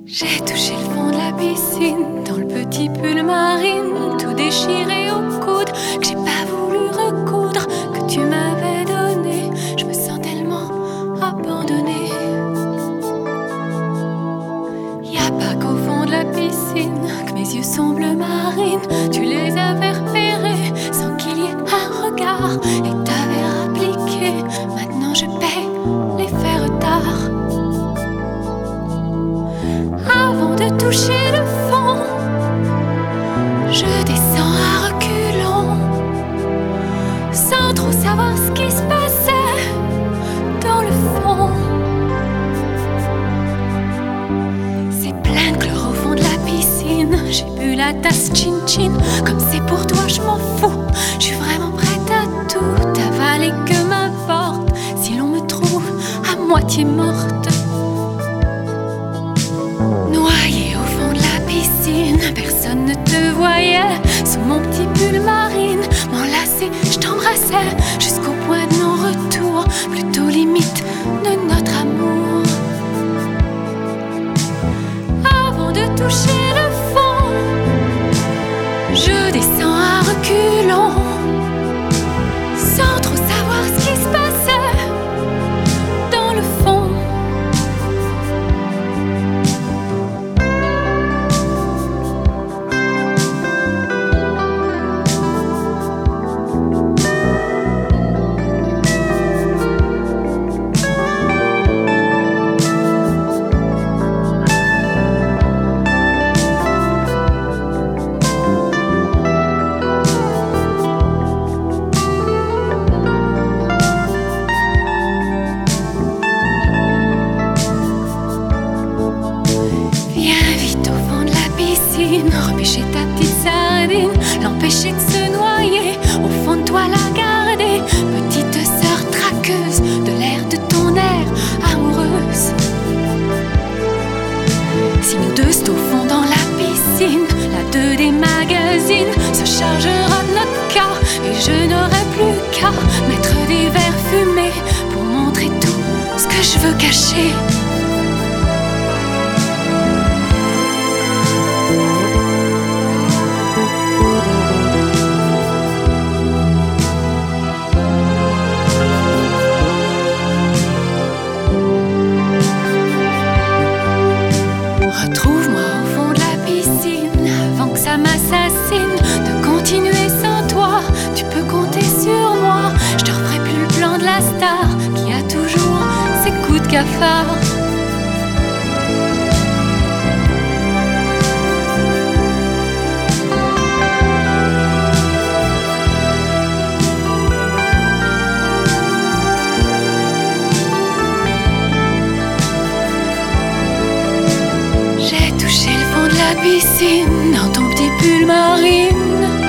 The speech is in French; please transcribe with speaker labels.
Speaker 1: J'ai touché le fond de la piscine, dans le petit pull marine, tout déchiré au coude, que j'ai pas voulu recoudre, que tu m'avais donné. Je me sens tellement abandonnée. Y'a pas qu'au fond de la piscine que mes yeux sont bleu marine. Tu les avais repérés sans qu'il y ait un regard, et t'avais appliqué. Maintenant je paie les faits retard. Avant de toucher le fond, je descends à reculons, sans trop savoir ce qui se passait dans le fond. C'est plein de chlore au fond de la piscine. J'ai bu la tasse chin-chin. Comme c'est pour toi, je m'en fous. Je suis vraiment prête à tout avaler, que m'importe si l'on me trouve à moitié morte. Noyé au fond de la piscine, personne ne te voyait. Sous mon petit pull marine, m'enlacer, je t'embrassais jusqu'au point de non-retour, plutôt limite de notre amour. Avant de toucher le fond, je descends à reculons, sans trop savoir ce qui se passait dans le fond. Repêcher ta petite sardine, l'empêcher de se noyer, au fond de toi la garder, petite sœur traqueuse de l'air de ton air amoureuse. Si nous deux c'est au fond dans la piscine, la 2 des magazines se chargera de notre cas, et je n'aurai plus qu'à mettre des verres fumés pour montrer tout ce que je veux cacher. Retrouve-moi au fond de la piscine avant que ça m'assassine. De continuer sans toi, tu peux compter sur moi. Je te referai plus le plan de la star qui a toujours ses coups de cafard. J'ai touché le fond de la piscine dans ton petit pull marine.